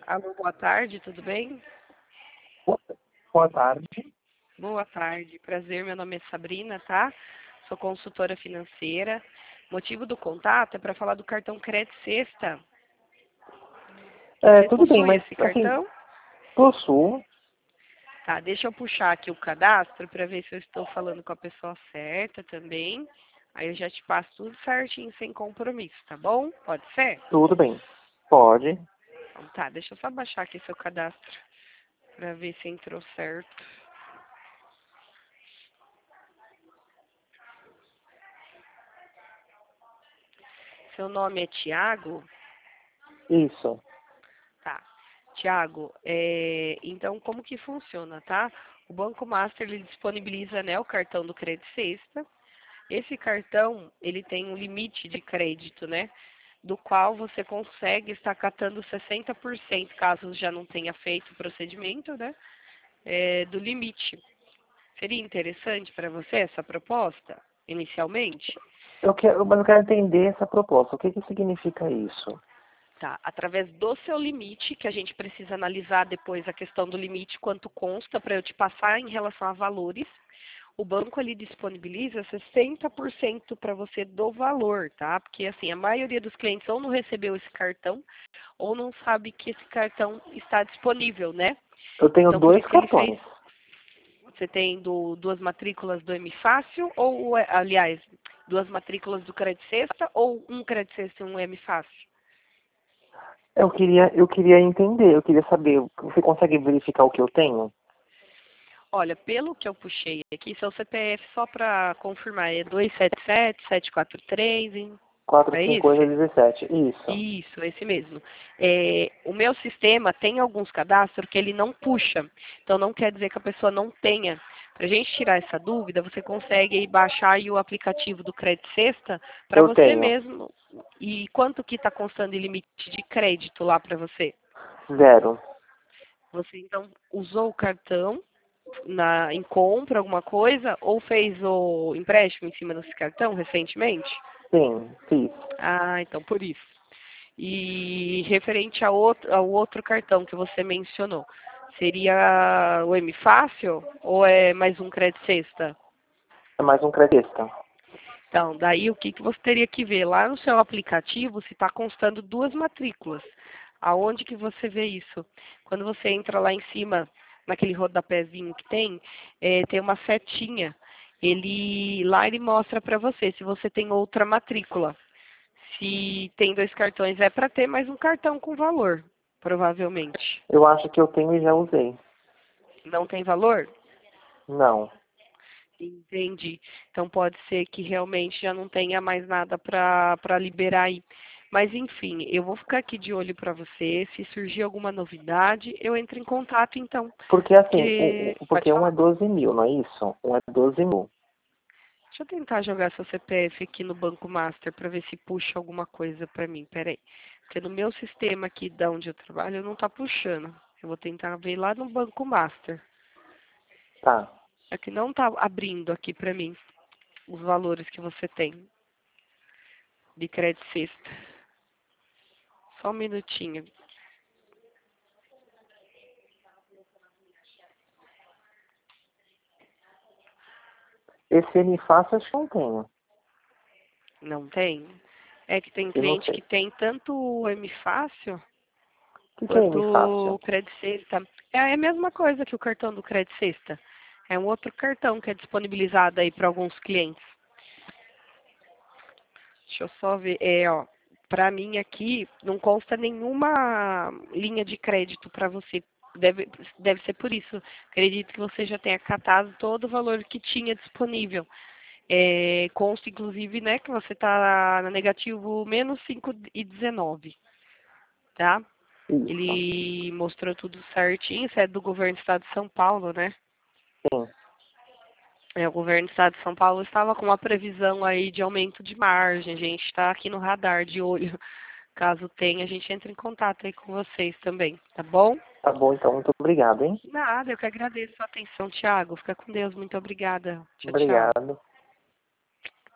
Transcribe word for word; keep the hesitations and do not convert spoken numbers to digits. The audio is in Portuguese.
Alô, boa tarde, tudo bem? Boa tarde. Boa tarde, prazer, meu nome é Sabrina, tá? Sou consultora financeira. Motivo do contato é para falar do cartão Crédito Sexta. É, Você tudo bem, possui mas esse assim, cartão? possuo. Tá, deixa eu puxar aqui o cadastro para ver se eu estou falando com a pessoa certa também. Aí eu já te passo tudo certinho, sem compromisso, tá bom? Pode ser? Tudo bem. Pode. Então tá, deixa eu só baixar aqui seu cadastro para ver se entrou certo. Seu nome é Tiago? Isso. Tá. Tiago, é, então como que funciona, tá? O Banco Master ele disponibiliza, né, o cartão do Crédito Sexta. Esse cartão, ele tem um limite de crédito, né? Do qual você consegue estar catando sessenta por cento, caso já não tenha feito o procedimento, né? É, do limite. Seria interessante para você essa proposta, inicialmente? Eu quero, mas eu quero entender essa proposta. O que que significa isso? Tá, através do seu limite, que a gente precisa analisar depois a questão do limite, quanto consta para eu te passar em relação a valores, o banco ele disponibiliza sessenta por cento para você do valor, tá? Porque assim, a maioria dos clientes ou não recebeu esse cartão ou não sabe que esse cartão está disponível, né? Eu tenho Então por dois isso que ele fez. cartões. Você tem do, duas matrículas do M Fácil ou, aliás, duas matrículas do Crédito Sexta ou um Crédito Sexta e um M Fácil? Eu queria, eu queria entender, eu queria saber, você consegue verificar o que eu tenho? Olha, pelo que eu puxei aqui, seu C P F, só para confirmar, é dois sete sete, sete quatro três, hein? quatro É cinco oito esse? dezessete. Isso. Isso, esse mesmo. É, o meu sistema tem alguns cadastros que ele não puxa. Então não quer dizer que a pessoa não tenha. Para a gente tirar essa dúvida, você consegue aí baixar aí o aplicativo do Crédito Sexta para Eu você tenho. mesmo. E quanto que está constando de limite de crédito lá para você? Zero. Você então usou o cartão na, em compra, alguma coisa, ou fez o empréstimo em cima desse cartão recentemente? Sim, fiz. Ah, então por isso. E referente ao outro, ao outro cartão que você mencionou, seria o M Fácil ou é mais um Crédito Sexta? É mais um credista. Então, daí o que, que você teria que ver? Lá no seu aplicativo, se está constando duas matrículas. Aonde que você vê isso? Quando você entra lá em cima, naquele rodapézinho que tem, é, tem uma setinha. Ele, lá ele mostra para você se você tem outra matrícula. Se tem dois cartões, é para ter mais um cartão com valor, provavelmente. Eu acho que eu tenho e já usei. Não tem valor? Não. Entendi. Então pode ser que realmente já não tenha mais nada para para liberar aí. Mas enfim, eu vou ficar aqui de olho para você. Se surgir alguma novidade, eu entro em contato então. Porque assim, o, Porque, o- pode porque um é falar. doze mil, não é isso? Um é doze mil. Deixa eu tentar jogar seu C P F aqui no Banco Master para ver se puxa alguma coisa para mim. Peraí. Porque no meu sistema aqui da onde eu trabalho não está puxando. Eu vou tentar ver lá no Banco Master. Tá. É que não está abrindo aqui para mim os valores que você tem de crédito sexta. Só um minutinho. Esse N fácil acho que não tenho. Não tem? É que tem Eu não cliente sei. que tem tanto o M Fácil O que, que é quanto N fácil? o Crédito Sexta. É a mesma coisa que o cartão do Crédito Sexta. É um outro cartão que é disponibilizado aí para alguns clientes. Deixa eu só ver. É, ó, para mim aqui não consta nenhuma linha de crédito para você. Deve, deve ser por isso. Acredito que você já tenha catado todo o valor que tinha disponível. É, consta, inclusive, né, que você está na negativo menos cinco e dezenove, tá? Isso. Ele mostrou tudo certinho. Isso é do governo do estado de São Paulo, né? Sim. É, o governo do estado de São Paulo estava com uma previsão aí de aumento de margem. A gente está aqui no radar de olho. Caso tenha, a gente entra em contato aí com vocês também, tá bom? Tá bom, então. Muito obrigado, hein? Nada, eu que agradeço a atenção, Thiago. Fica com Deus. Muito obrigada. Tchau, tchau. Obrigado.